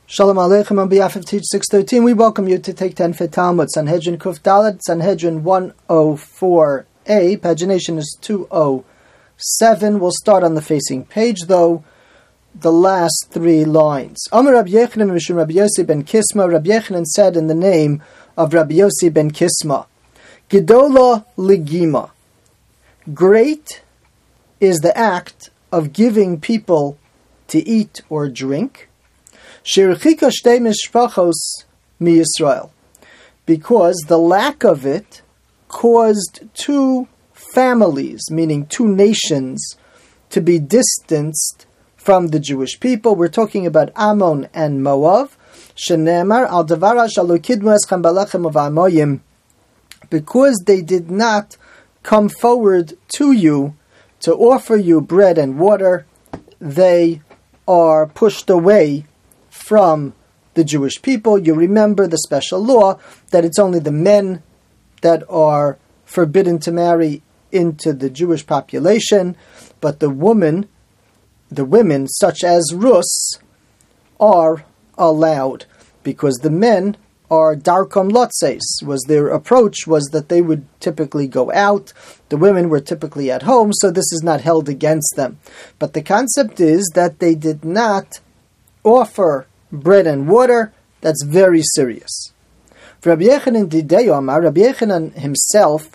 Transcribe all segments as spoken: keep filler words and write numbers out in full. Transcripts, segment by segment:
Shalom Aleichem on behalf of Teach six thirteen. We welcome you to take ten for Talmud, Sanhedrin Kuf Dalet, Sanhedrin one oh four a. Pagination is two oh seven. We'll start on the facing page, though, the last three lines. Amar Rabbi Yechanan Mishum Rabbi Yossi ben Kisma. Rabbi Yechanan said in the name of Rabbi Yossi ben Kisma, Gedola Ligima. Great is the act of giving people to eat or drink. Shirchika shtei mishpachos mi Yisrael, because the lack of it caused two families, meaning two nations, to be distanced from the Jewish people. We're talking about Ammon and Moab. Shenemar al davara shalo kidmu eschem balechem uvamoyim, because they did not come forward to you to offer you bread and water, they are pushed away from the Jewish people. You remember the special law that it's only the men that are forbidden to marry into the Jewish population, but the woman, the women, such as Rus, are allowed, because the men are darkom lotzes. Was their approach was that they would typically go out, the women were typically at home, so this is not held against them. But the concept is that they did not offer bread and water. That's very serious. Rabbi Yechanan Didei Omar, Rabbi Yechanan himself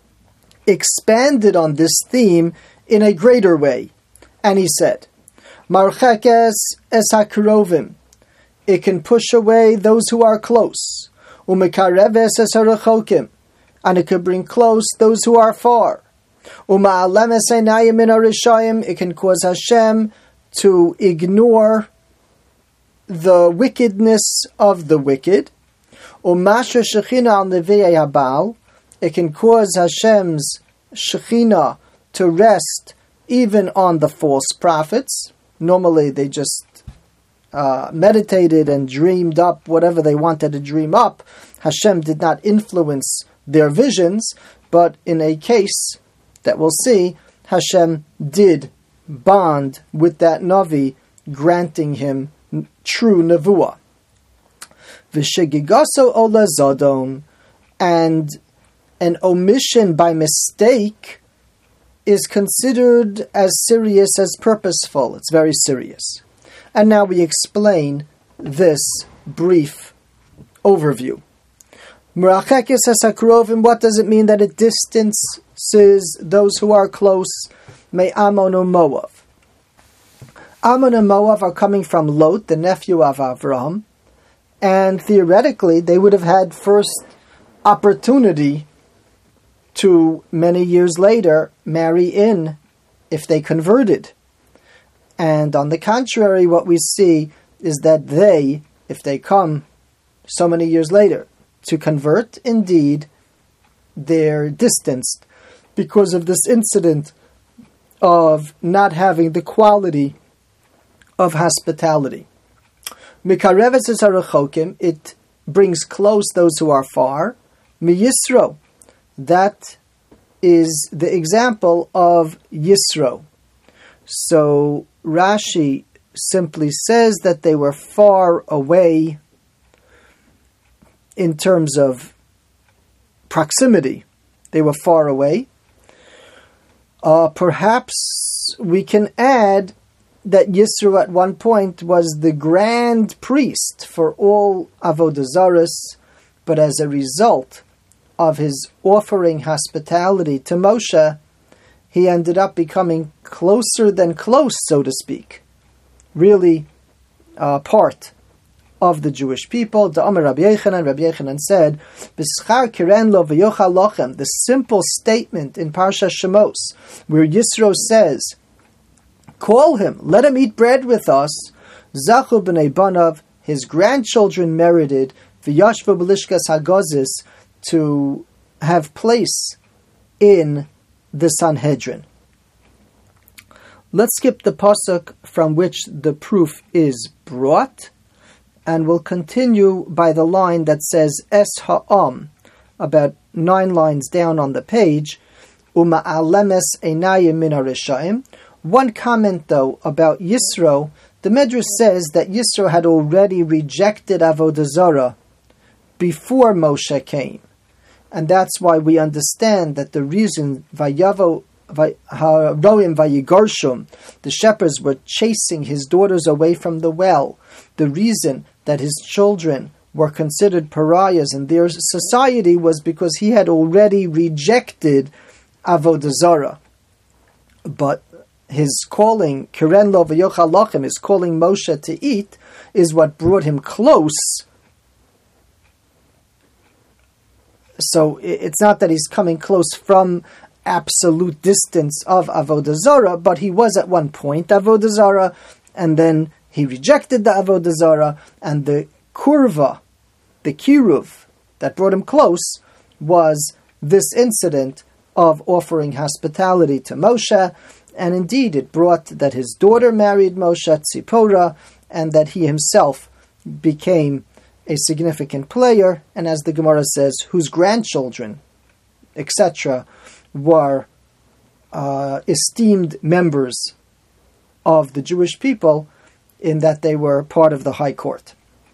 expanded on this theme in a greater way, and he said, Marchekes es hakrovim, it can push away those who are close. Umekareves es harechokim, and it can bring close those who are far. Uma'alem es einayim min harishayim, it can cause Hashem to ignore the wickedness of the wicked. Umasha shechina al nevi'ei habal, it can cause Hashem's shechina to rest even on the false prophets. Normally they just uh, meditated and dreamed up whatever they wanted to dream up. Hashem did not influence their visions, but in a case that we'll see, Hashem did bond with that Navi, granting him true nevuah. V'shegigaso ola zodon, and an omission by mistake is considered as serious as purposeful. It's very serious. And now we explain this brief overview. Merachekes hasakrovim, what does it mean that it distances those who are close? May Ammon or Moab. Ammon and Moab are coming from Lot, the nephew of Avram, and theoretically they would have had first opportunity to, many years later, marry in if they converted. And on the contrary, what we see is that they, if they come so many years later to convert, indeed, they're distanced because of this incident of not having the quality of hospitality. Mikareves es harechokim, it brings close those who are far. Mi Yisro, that is the example of Yisro. So Rashi simply says that they were far away in terms of proximity. They were far away. Uh, perhaps we can add that Yisro at one point was the grand priest for all Avodah Zaros, but as a result of his offering hospitality to Moshe, he ended up becoming closer than close, so to speak. Really uh, part of the Jewish people. The Amar Rabbi Yechanan, Rabbi Yechanan said, B'schar kiren lo v'yochal lochem, the simple statement in Parsha Shemos, where Yisro says, call him, let him eat bread with us. Zachu b'nei banav, his grandchildren merited v'yashvu b'lishkas hagozis, to have place in the Sanhedrin. Let's skip the pasuk from which the proof is brought, and we'll continue by the line that says Es ha'am, about nine lines down on the page, Uma'alemes einayim min harishayim. One comment, though, about Yisro The Medrash says that Yisro had already rejected Avodah Zarah before Moshe came. And that's why we understand that the reason Vayavo Haroim Vayigarshum, the shepherds were chasing his daughters away from the well, the reason that his children were considered pariahs in their society was because he had already rejected Avodah Zarah. But his calling, Kiren Lo V'yochal Lachem, his calling Moshe to eat, is what brought him close. So it's not that he's coming close from absolute distance of Avodah Zarah, but he was at one point Avodah Zarah, and then he rejected the Avodah Zarah, and the kurva, the kiruv, that brought him close was this incident of offering hospitality to Moshe, and indeed it brought that his daughter married Moshe, Tzipora, and that he himself became a significant player, and as the Gemara says, whose grandchildren, et cetera, were uh, esteemed members of the Jewish people, in that they were part of the high court.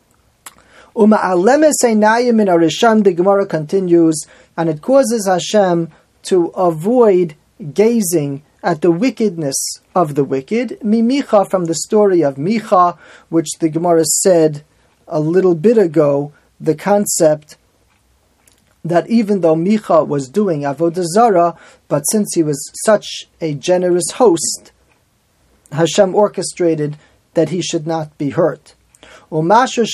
The Gemara continues, and it causes Hashem to avoid gazing at the wickedness of the wicked. Mimicha, from the story of Micha, which the Gemara said a little bit ago, the concept that even though Micha was doing Avodah Zarah, but since he was such a generous host, Hashem orchestrated that he should not be hurt. And Hashem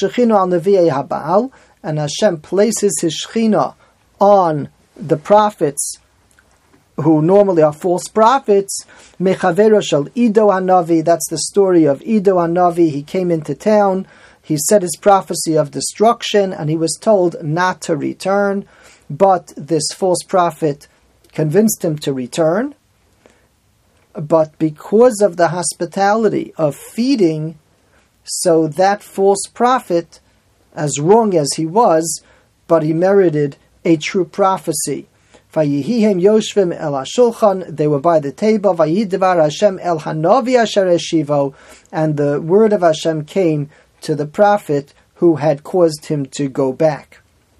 places his Shechina on the prophets, who normally are false prophets. Mechavero shel Ido Hanavi, that's the story of Ido Hanavi. He came into town, he said his prophecy of destruction, and he was told not to return, but this false prophet convinced him to return. But because of the hospitality of feeding, so that false prophet, as wrong as he was, but he merited a true prophecy. Vayihihem yoshvim el hashulchan, they were by the table. Vayidvar Hashem el hanavi asher eshivo, and the word of Hashem came to the prophet who had caused him to go back.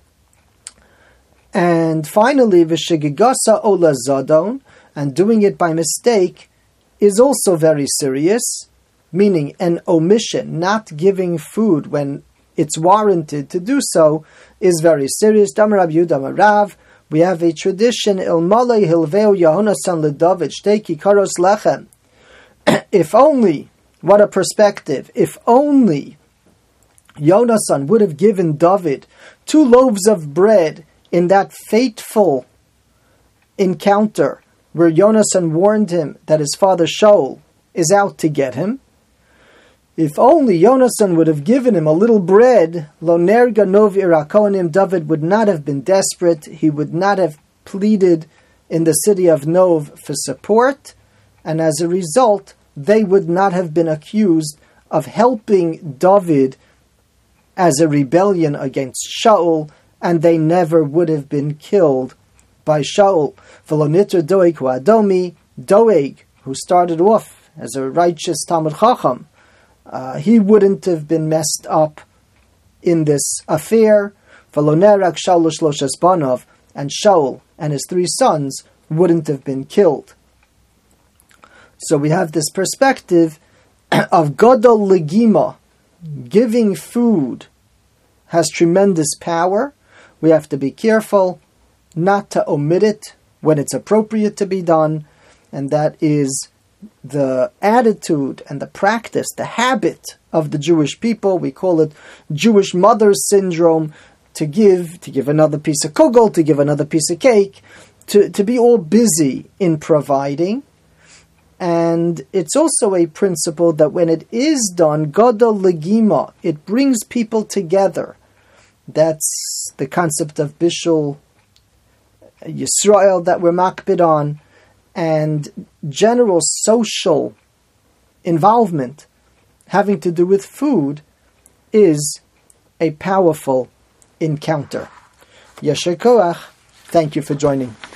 And finally, v'shegigasa ola zadon, and doing it by mistake is also very serious, meaning an omission, not giving food when it's warranted to do so, is very serious. Damar Rab Yehuda Rav, we have a tradition, ilmalei hilveu Yehonasan leDavid shtei kikaros lechem. If only, what a perspective, if only Yonasan would have given David two loaves of bread in that fateful encounter where Yonasan warned him that his father Shaul is out to get him. If only Yonasan would have given him a little bread, lo nerga nov irakonim, David would not have been desperate. He would not have pleaded in the city of Nov for support, and as a result, they would not have been accused of helping David as a rebellion against Shaul, and they never would have been killed by Shaul. V'lo Doeg hu Adomi, Doeg, who started off as a righteous Talmud Chacham, uh, he wouldn't have been messed up in this affair. V'lo nerak Shaul u'shloshes banov, and Shaul and his three sons wouldn't have been killed. So we have this perspective of Gadol Legima, giving food has tremendous power. We have to be careful not to omit it when it's appropriate to be done, and that is the attitude and the practice, the habit of the Jewish people. We call it Jewish mother syndrome, to give, to give another piece of kugel, to give another piece of cake, to, to be all busy in providing. And it's also a principle that when it is done, Gadol Legima, it brings people together. That's the concept of Bishul Yisrael that we're makbid on, and general social involvement having to do with food is a powerful encounter. Yasher koach. Thank you for joining.